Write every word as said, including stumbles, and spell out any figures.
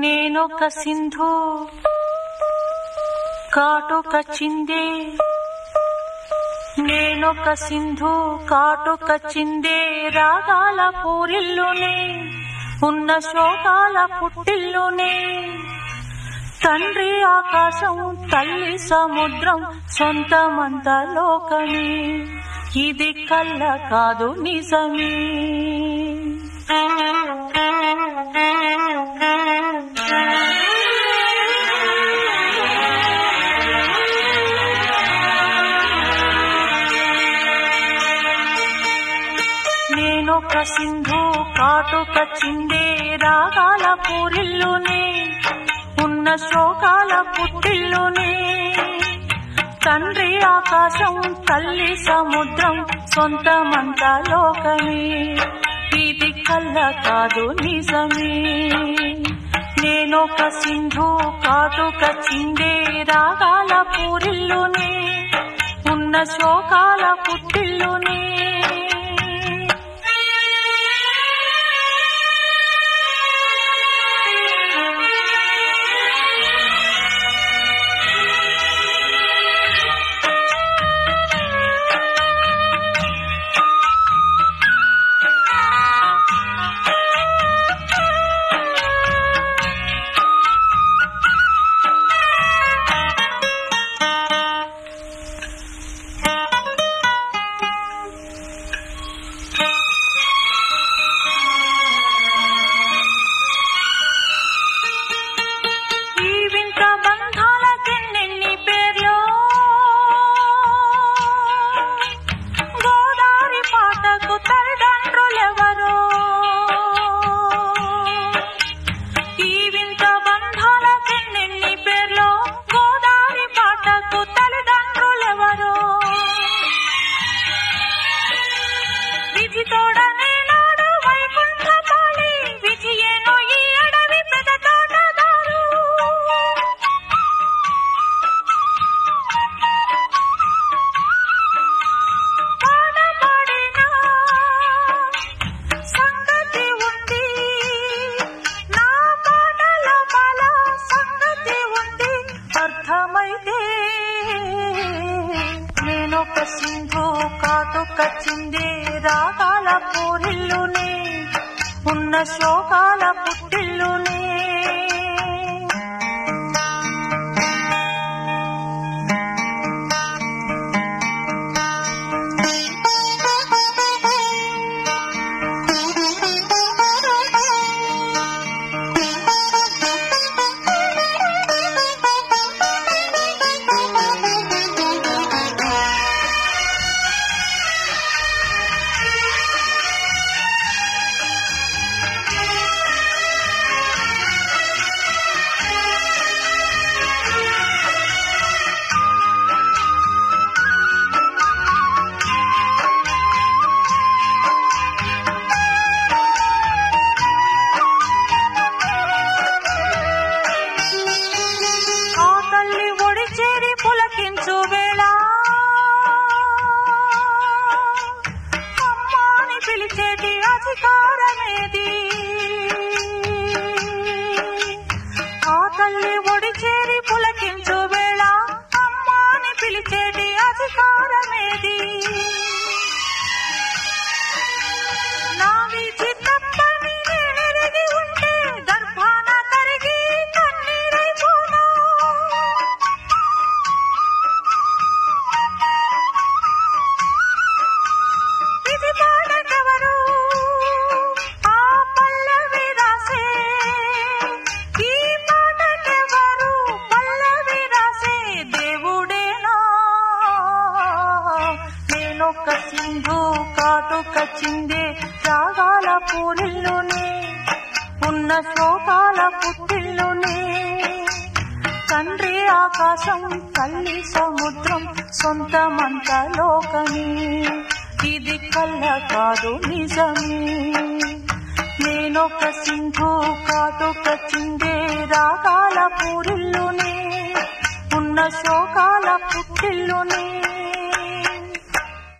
నేనొక సింధు కాటుక చిందే నేనొక సింధు కాటుక చిందే రాగాల పూరిల్లునే ఉన్న శోకాల పుట్టిల్లునే తండ్రి ఆకాశం తల్లి సముద్రం సొంతమంత లోకమే ఇది కల్ల కాదు నిజమే నేనొక సింధు కాటుక చిందే రాగాల పూరిల్లునే ఉన్న శోకాల పుట్టిల్లునే తండ్రి ఆకాశం తల్లి సముద్రం సొంతమంత లోకమే ఇది కల్ల కాదు నిజమే నేనొక సింధు కాటుక చిందే రాగాల పూరిల్లునే ఉన్న శోకాల పుట్టిల్లునే నేనొక సింధు కాటుక చిందే రాగాల పూరిల్లునే ఉన్న శోకాల పుట్టిల్లునే అధికారమేది ఆ తల్లి ఒడి చేరి పులకించు వేళ అమ్మాని పిలిచేటి అధికారమేది నా విధి తప్పని నేనెరిగి ఉంటే గర్భాన కరిగి కన్నీరైపోనా విధి పాడకెవరు నేనొక సింధు కాటుక చిందే రాగాల పూరిల్లునే ఉన్న శోకాల పుట్టిల్లునే తండ్రి ఆకాశం తల్లి సముద్రం సొంతమంత లోకమే ఇది కల్ల కాదు నిజమే నేనొక సింధు కాటుక చిందే రాగాల పూరిల్లునే ఉన్న శోకాల పుట్టిల్లునే